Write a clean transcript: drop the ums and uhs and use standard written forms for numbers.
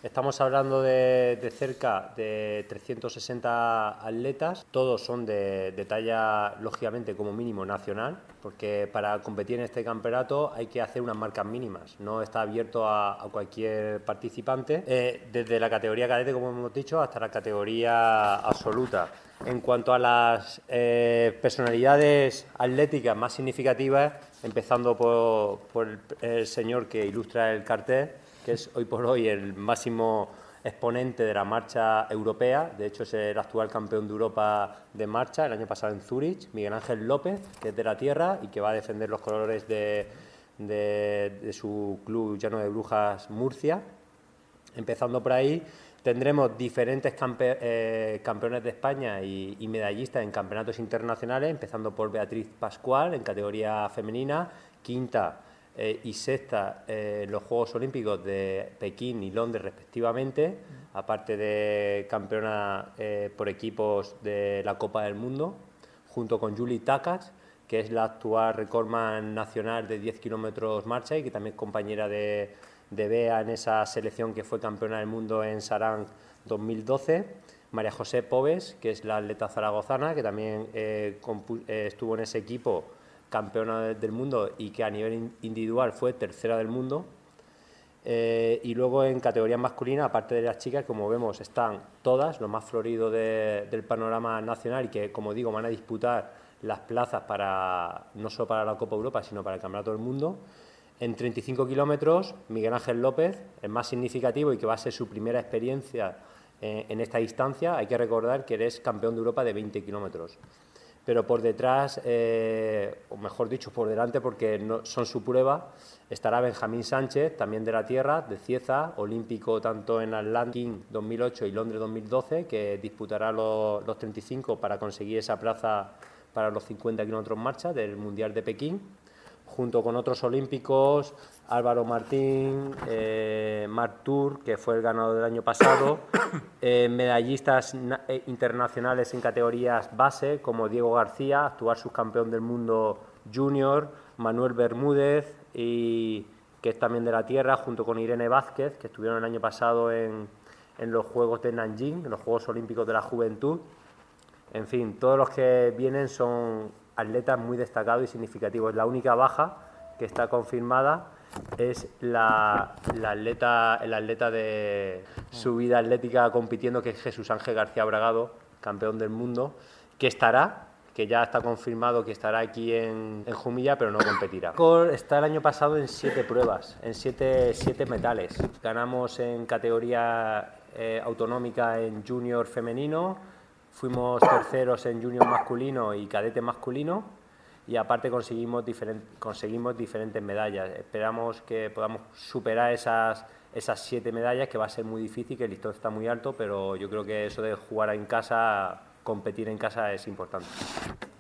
Estamos hablando de cerca de 360 atletas, todos son de talla, lógicamente, como mínimo nacional, porque para competir en este campeonato hay que hacer unas marcas mínimas, no está abierto a cualquier participante, desde la categoría cadete, como hemos dicho, hasta la categoría absoluta. En cuanto a las personalidades atléticas más significativas, empezando por el señor que ilustra el cartel, que es hoy por hoy el máximo exponente de la marcha europea. De hecho, es el actual campeón de Europa de marcha el año pasado en Zúrich, Miguel Ángel López, que es de la tierra y que va a defender los colores de su club Llano de Brujas Murcia. Empezando por ahí, tendremos diferentes campeones de España y medallistas en campeonatos internacionales, empezando por Beatriz Pascual en categoría femenina, quinta y sexta en los Juegos Olímpicos de Pekín y Londres respectivamente, aparte de campeona por equipos de la Copa del Mundo, junto con Juli Takas, que es la actual recordman nacional de 10 kilómetros marcha y que también es compañera de Bea en esa selección que fue campeona del mundo en Sarán 2012, María José Pobes, que es la atleta zaragozana, que también estuvo en ese equipo, campeona del mundo y que a nivel individual fue tercera del mundo. Y luego en categorías masculinas, aparte de las chicas, como vemos, están todas, lo más florido del panorama nacional y que, como digo, van a disputar las plazas no solo para la Copa Europa, sino para el Campeonato del Mundo. En 35 kilómetros, Miguel Ángel López, el más significativo y que va a ser su primera experiencia en esta distancia. Hay que recordar que eres campeón de Europa de 20 kilómetros. Pero por detrás, o mejor dicho, por delante, porque no, son su prueba, estará Benjamín Sánchez, también de la tierra, de Cieza, olímpico tanto en Atlanta 2008 y Londres 2012, que disputará los 35 para conseguir esa plaza para los 50 kilómetros marcha del Mundial de Pekín, junto con otros olímpicos, Álvaro Martín, Marc Tour, que fue el ganador del año pasado, medallistas internacionales en categorías base, como Diego García, actual subcampeón del mundo junior, Manuel Bermúdez, que es también de la tierra, junto con Irene Vázquez, que estuvieron el año pasado en los Juegos de Nanjing, en los Juegos Olímpicos de la Juventud. En fin, todos los que vienen son atletas muy destacados y significativos. La única baja que está confirmada es el atleta de subida atlética compitiendo, que es Jesús Ángel García Bragado, campeón del mundo, que ya está confirmado que estará aquí en Jumilla, pero no competirá. Está el año pasado en 7 pruebas, en 7 metales. Ganamos en categoría autonómica en junior femenino, fuimos terceros en junior masculino y cadete masculino y aparte conseguimos diferentes medallas. Esperamos que podamos superar esas 7 medallas, que va a ser muy difícil, que el listón está muy alto, pero yo creo que eso de jugar en casa, competir en casa es importante.